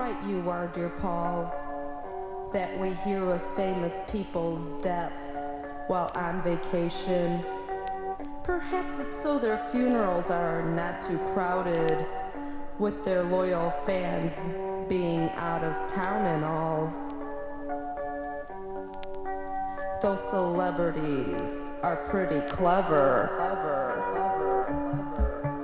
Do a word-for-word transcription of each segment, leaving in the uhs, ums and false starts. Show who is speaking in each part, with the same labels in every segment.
Speaker 1: right you are, dear Paul, that we hear of famous people's deaths while on vacation. Perhaps it's so their funerals are not too crowded, with their loyal fans being out of town and all. Those celebrities are pretty clever. clever, clever, clever.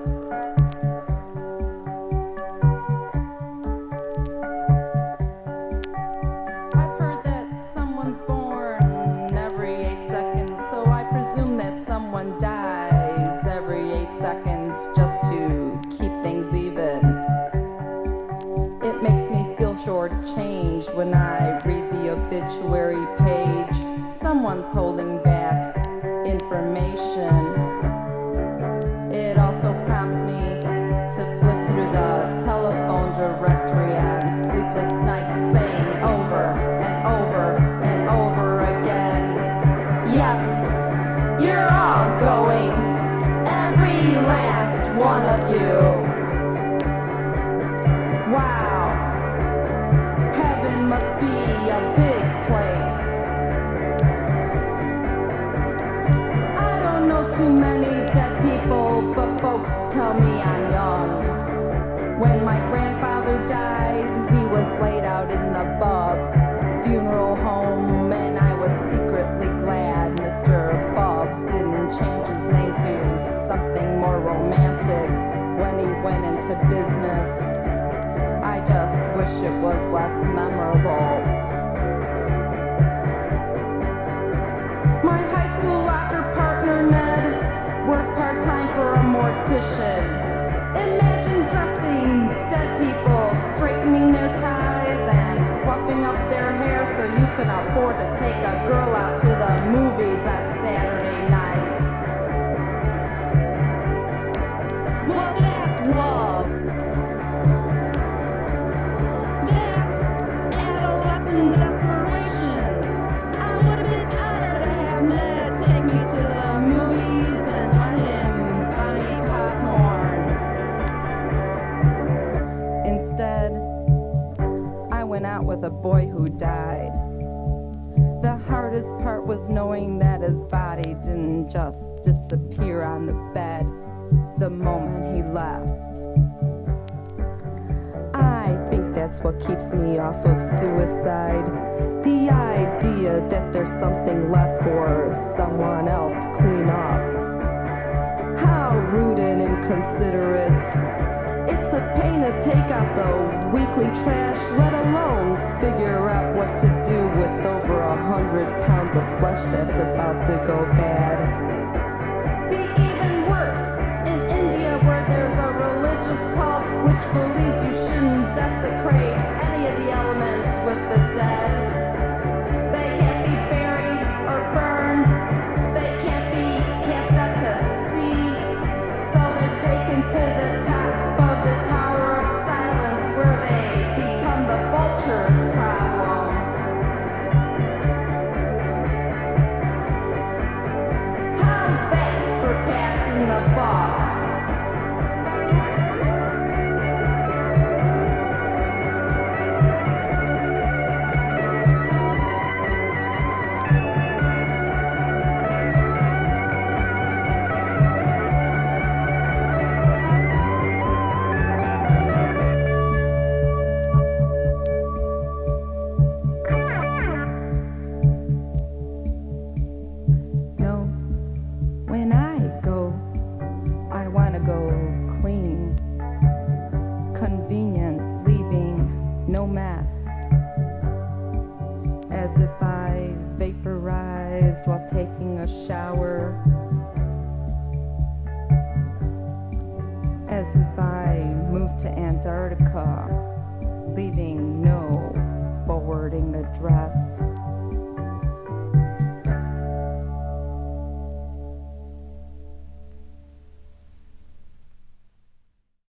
Speaker 1: I've heard that someone's born every eight seconds, so I presume that someone dies every eight seconds just to keep things even. It makes me feel shortchanged when I read the obituary page. Someone's holding back information. It also prompts me to flip through the telephone directory on sleepless nights, saying over and over and over again, yep, you're all going, every last one of you. Wow, heaven must be a big place. I don't know too many dead people, but folks tell me I'm young. When my grandfather died, he was laid out in the Bub funeral home, and I was secretly glad Mister Bub didn't change his name to something more romantic when he went into business. I just wish it was less memorable. My high school locker partner Ned worked part-time for a mortician. Imagine dressing dead people, straightening their ties and fluffing up their hair so you can afford to take a girl out to the movies on Saturday night. Well, that's love. That's adolescent desperation. I would have been honored to have Ned take me to the movies and let him buy me popcorn. Instead, I went out with a boy who died. The hardest part was knowing that his body didn't just disappear on the bed the moment he left. I think that's what keeps me off of suicide. The idea that there's something left for someone else to clean up. How rude and inconsiderate. It's a pain to take out the weekly trash, let alone figure out what to do with over a hundred pounds of flesh that's about to go bad. Be even worse in India, where there's a religious cult which believes you shouldn't desecrate any of the elements with the dead. They can't be buried or burned. They can't be cast out to sea. So they're taken to the top of the Tower of Silence, where they become the vulture's problem. How's that for passing the buck? No, when I go, I wanna go clean, convenient, leaving no mess, as if I vaporize while taking a shower, as if I moved to Antarctica, leaving no forwarding address.